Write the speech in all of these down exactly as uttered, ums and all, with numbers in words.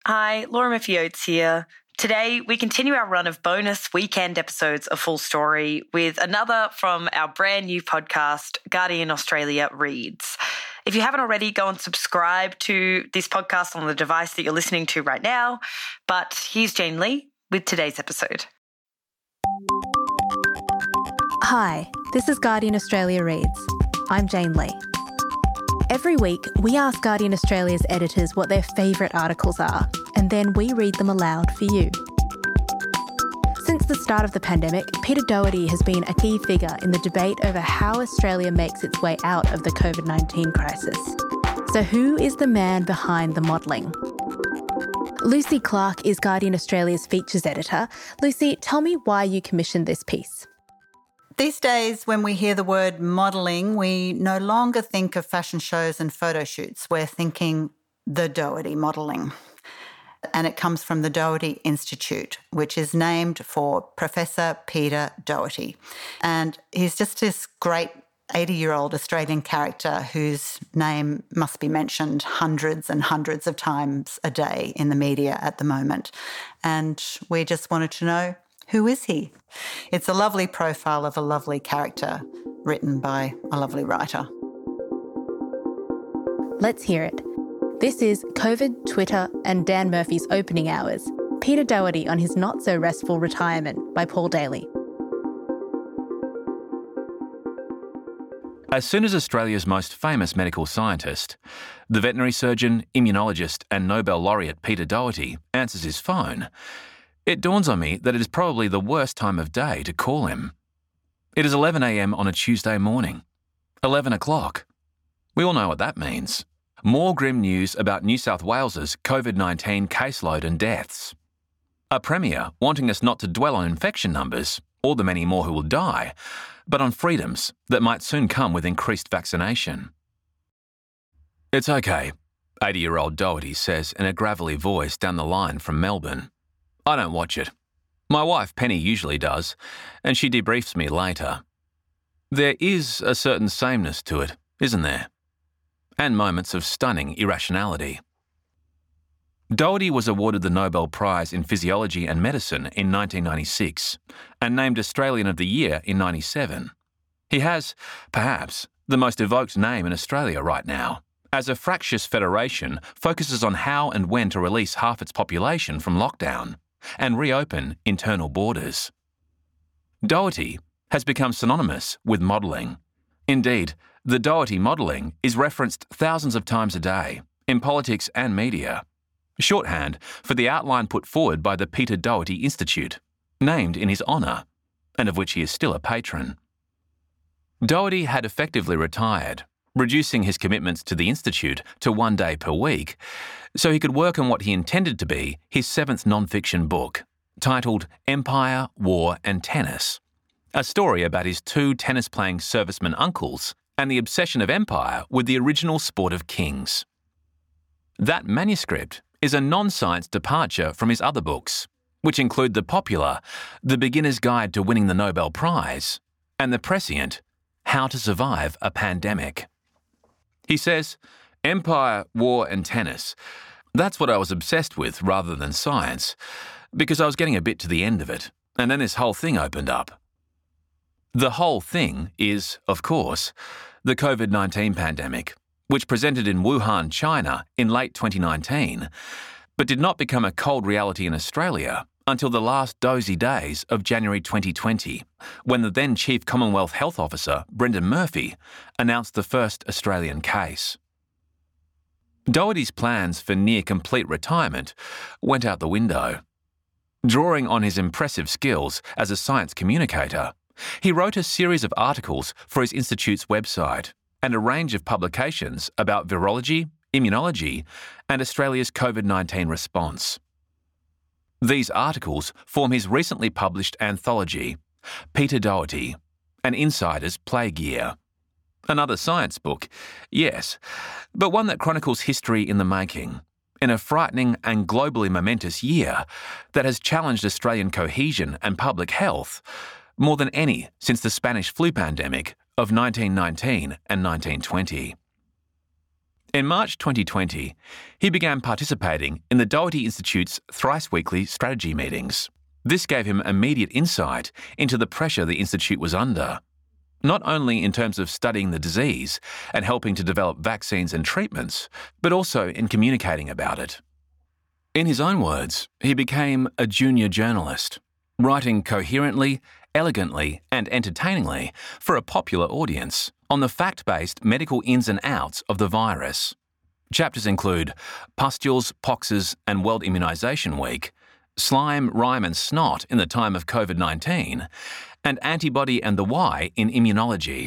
Hi, Laura Murphy-Oates here. Today, we continue our run of bonus weekend episodes of Full Story with another from our brand new podcast, Guardian Australia Reads. If you haven't already, go and subscribe to this podcast on the device that you're listening to right now. But here's Jane Lee with today's episode. Hi, this is Guardian Australia Reads. I'm Jane Lee. Every week, we ask Guardian Australia's editors what their favourite articles are, and then we read them aloud for you. Since the start of the pandemic, Peter Doherty has been a key figure in the debate over how Australia makes its way out of the covid nineteen crisis. So who is the man behind the modelling? Lucy Clark is Guardian Australia's features editor. Lucy, tell me why you commissioned this piece. These days, when we hear the word modelling, we no longer think of fashion shows and photo shoots. We're thinking the Doherty modelling. And it comes from the Doherty Institute, which is named for Professor Peter Doherty. And he's just this great eighty-year-old Australian character whose name must be mentioned hundreds and hundreds of times a day in the media at the moment. And we just wanted to know, who is he? It's a lovely profile of a lovely character written by a lovely writer. Let's hear it. This is COVID, Twitter and Dan Murphy's Opening Hours. Peter Doherty on his not-so-restful retirement by Paul Daly. As soon as Australia's most famous medical scientist, the veterinary surgeon, immunologist and Nobel laureate Peter Doherty answers his phone, it dawns on me that it is probably the worst time of day to call him. It is eleven a.m. on a Tuesday morning. eleven o'clock. We all know what that means. More grim news about New South Wales's covid nineteen caseload and deaths. A premier wanting us not to dwell on infection numbers, or the many more who will die, but on freedoms that might soon come with increased vaccination. It's okay, eighty-year-old Doherty says in a gravelly voice down the line from Melbourne. I don't watch it. My wife Penny usually does, and she debriefs me later. There is a certain sameness to it, isn't there? And moments of stunning irrationality. Doherty was awarded the Nobel Prize in Physiology and Medicine in nineteen ninety-six and named Australian of the Year in ninety-seven. He has, perhaps, the most evoked name in Australia right now, as a fractious federation focuses on how and when to release half its population from lockdown and reopen internal borders. Doherty has become synonymous with modelling. Indeed, the Doherty modelling is referenced thousands of times a day in politics and media, shorthand for the outline put forward by the Peter Doherty Institute, named in his honour, and of which he is still a patron. Doherty had effectively retired, reducing his commitments to the Institute to one day per week, so he could work on what he intended to be his seventh non-fiction book, titled Empire, War and Tennis, a story about his two tennis-playing servicemen uncles and the obsession of empire with the original sport of kings. That manuscript is a non-science departure from his other books, which include the popular The Beginner's Guide to Winning the Nobel Prize and the prescient How to Survive a Pandemic. He says, Empire, War and Tennis. That's what I was obsessed with rather than science, because I was getting a bit to the end of it, and then this whole thing opened up. The whole thing is, of course, the covid nineteen pandemic, which presented in Wuhan, China in late twenty nineteen, but did not become a cold reality in Australia until the last dozy days of January twenty twenty, when the then Chief Commonwealth Health Officer, Brendan Murphy, announced the first Australian case. Doherty's plans for near-complete retirement went out the window. Drawing on his impressive skills as a science communicator, he wrote a series of articles for his institute's website and a range of publications about virology, immunology, and Australia's covid nineteen response. These articles form his recently published anthology, Peter Doherty, An Insider's Plague Year. Another science book, yes, but one that chronicles history in the making, in a frightening and globally momentous year that has challenged Australian cohesion and public health more than any since the Spanish flu pandemic of nineteen nineteen and nineteen twenty. In March twenty twenty, he began participating in the Doherty Institute's thrice-weekly strategy meetings. This gave him immediate insight into the pressure the Institute was under, not only in terms of studying the disease and helping to develop vaccines and treatments, but also in communicating about it. In his own words, he became a junior journalist, writing coherently, elegantly, and entertainingly for a popular audience on the fact-based medical ins and outs of the virus. Chapters include pustules, poxes, and World Immunisation Week, slime, rime, and snot in the time of COVID nineteen, and antibody and the why in immunology.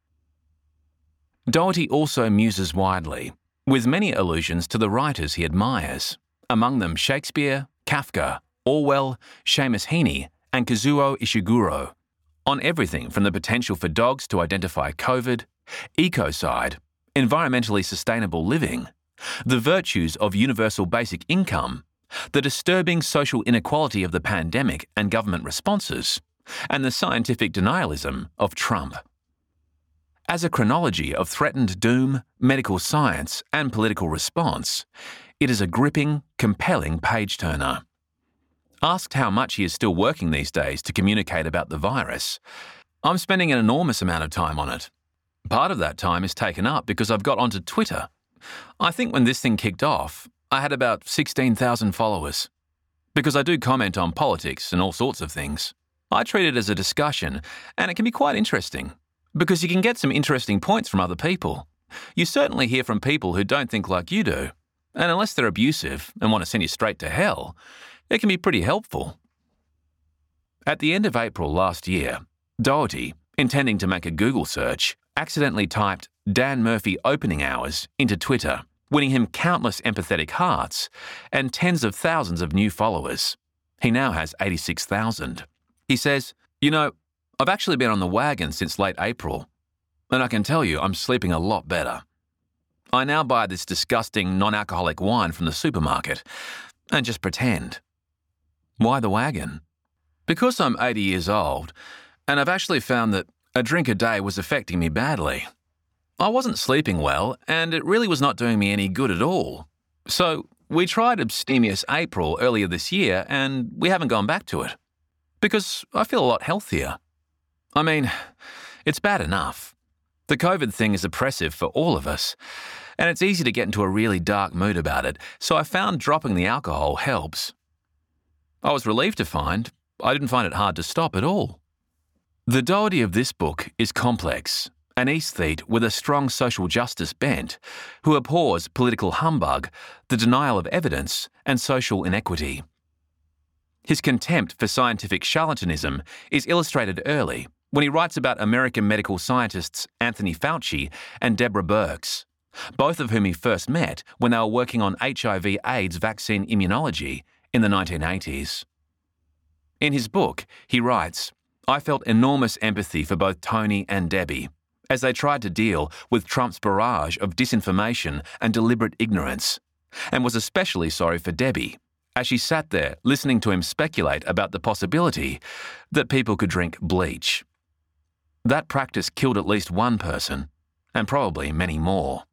Doherty also muses widely, with many allusions to the writers he admires, among them Shakespeare, Kafka, Orwell, Seamus Heaney, and Kazuo Ishiguro, on everything from the potential for dogs to identify COVID, ecocide, environmentally sustainable living, the virtues of universal basic income, the disturbing social inequality of the pandemic and government responses, and the scientific denialism of Trump. As a chronology of threatened doom, medical science, and political response, it is a gripping, compelling page-turner. Asked how much he is still working these days to communicate about the virus, I'm spending an enormous amount of time on it. Part of that time is taken up because I've got onto Twitter. I think when this thing kicked off, I had about sixteen thousand followers. Because I do comment on politics and all sorts of things, I treat it as a discussion, and it can be quite interesting, because you can get some interesting points from other people. You certainly hear from people who don't think like you do, and unless they're abusive and want to send you straight to hell, it can be pretty helpful. At the end of April last year, Doherty, intending to make a Google search, accidentally typed Dan Murphy opening hours into Twitter, winning him countless empathetic hearts and tens of thousands of new followers. He now has eighty-six thousand. He says, "You know, I've actually been on the wagon since late April, and I can tell you I'm sleeping a lot better. I now buy this disgusting non-alcoholic wine from the supermarket and just pretend." Why the wagon? Because I'm eighty years old, and I've actually found that a drink a day was affecting me badly. I wasn't sleeping well, and it really was not doing me any good at all. So we tried Abstemious April earlier this year, and we haven't gone back to it. Because I feel a lot healthier. I mean, it's bad enough. The COVID thing is oppressive for all of us, and it's easy to get into a really dark mood about it, so I found dropping the alcohol helps. I was relieved to find I didn't find it hard to stop at all. The Doherty of this book is complex, an aesthete with a strong social justice bent, who abhors political humbug, the denial of evidence, and social inequity. His contempt for scientific charlatanism is illustrated early when he writes about American medical scientists Anthony Fauci and Deborah Birx, both of whom he first met when they were working on H I V AIDS vaccine immunology in the nineteen eighties. In his book, he writes, "I felt enormous empathy for both Tony and Debbie as they tried to deal with Trump's barrage of disinformation and deliberate ignorance, and was especially sorry for Debbie as she sat there listening to him speculate about the possibility that people could drink bleach. That practice killed at least one person, and probably many more."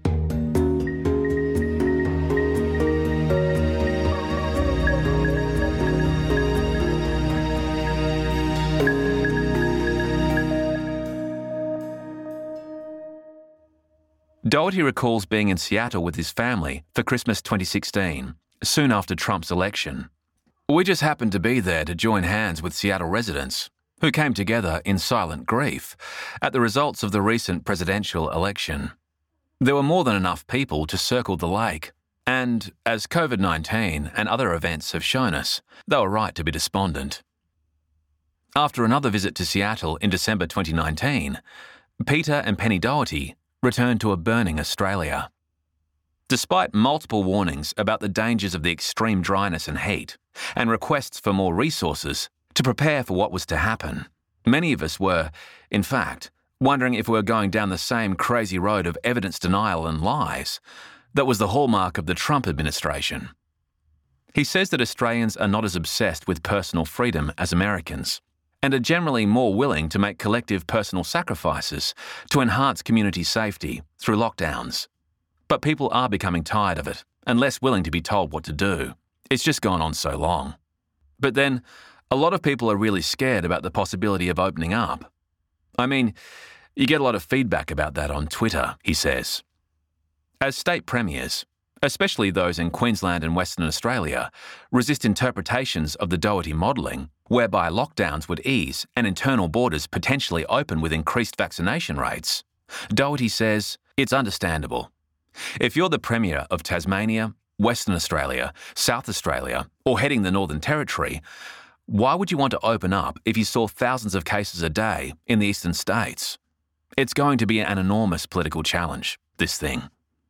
Doherty recalls being in Seattle with his family for Christmas twenty sixteen, soon after Trump's election. "We just happened to be there to join hands with Seattle residents, who came together in silent grief at the results of the recent presidential election. There were more than enough people to circle the lake, and, as COVID nineteen and other events have shown us, they were right to be despondent." After another visit to Seattle in December twenty nineteen, Peter and Penny Doherty returned to a burning Australia. Despite multiple warnings about the dangers of the extreme dryness and heat, and requests for more resources to prepare for what was to happen, many of us were, in fact, wondering if we were going down the same crazy road of evidence denial and lies that was the hallmark of the Trump administration. He says that Australians are not as obsessed with personal freedom as Americans, and are generally more willing to make collective personal sacrifices to enhance community safety through lockdowns. But people are becoming tired of it and less willing to be told what to do. It's just gone on so long. But then, a lot of people are really scared about the possibility of opening up. I mean, you get a lot of feedback about that on Twitter, he says. As state premiers, especially those in Queensland and Western Australia, resist interpretations of the Doherty modelling, whereby lockdowns would ease and internal borders potentially open with increased vaccination rates, Doherty says it's understandable. If you're the Premier of Tasmania, Western Australia, South Australia, or heading the Northern Territory, why would you want to open up if you saw thousands of cases a day in the eastern states? It's going to be an enormous political challenge, this thing.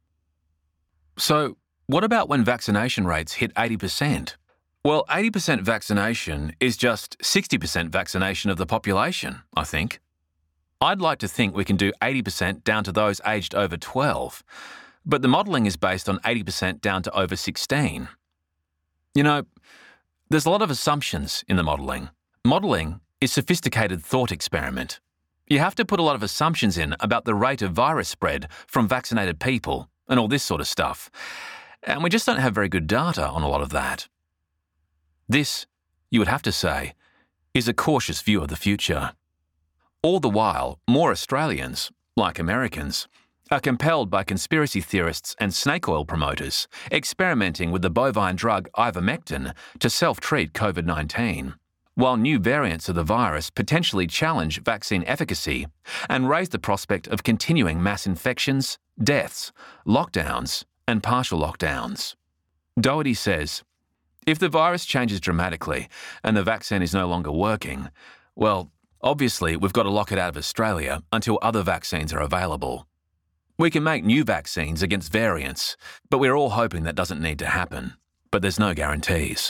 So, what about when vaccination rates hit eighty percent? Well, eighty percent vaccination is just sixty percent vaccination of the population, I think. I'd like to think we can do eighty percent down to those aged over twelve, but the modelling is based on eighty percent down to over sixteen. You know, there's a lot of assumptions in the modelling. Modelling is sophisticated thought experiment. You have to put a lot of assumptions in about the rate of virus spread from vaccinated people and all this sort of stuff. And we just don't have very good data on a lot of that. This, you would have to say, is a cautious view of the future. All the while, more Australians, like Americans, are compelled by conspiracy theorists and snake oil promoters experimenting with the bovine drug ivermectin to self-treat COVID nineteen, while new variants of the virus potentially challenge vaccine efficacy and raise the prospect of continuing mass infections, deaths, lockdowns, and partial lockdowns. Doherty says, if the virus changes dramatically and the vaccine is no longer working, well, obviously we've got to lock it out of Australia until other vaccines are available. We can make new vaccines against variants, but we're all hoping that doesn't need to happen. But there's no guarantees.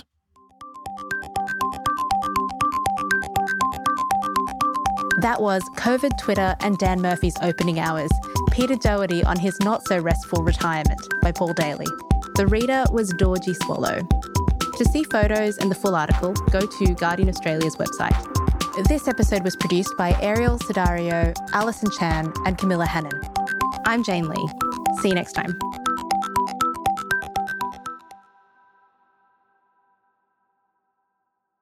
That was COVID Twitter and Dan Murphy's opening hours, Peter Doherty on his not-so-restful retirement by Paul Daly. The reader was Dorji Swallow. To see photos and the full article, go to Guardian Australia's website. This episode was produced by Ariel Sidario, Alison Chan and Camilla Hannon. I'm Jane Lee. See you next time.